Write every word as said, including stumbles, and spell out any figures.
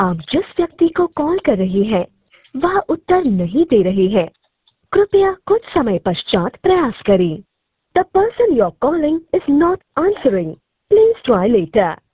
आप जिस व्यक्ति को कॉल कर रहे हैं वह उत्तर नहीं दे रहे हैं। कृपया कुछ समय पश्चात प्रयास करें। The person you are calling is not answering. Please try letter.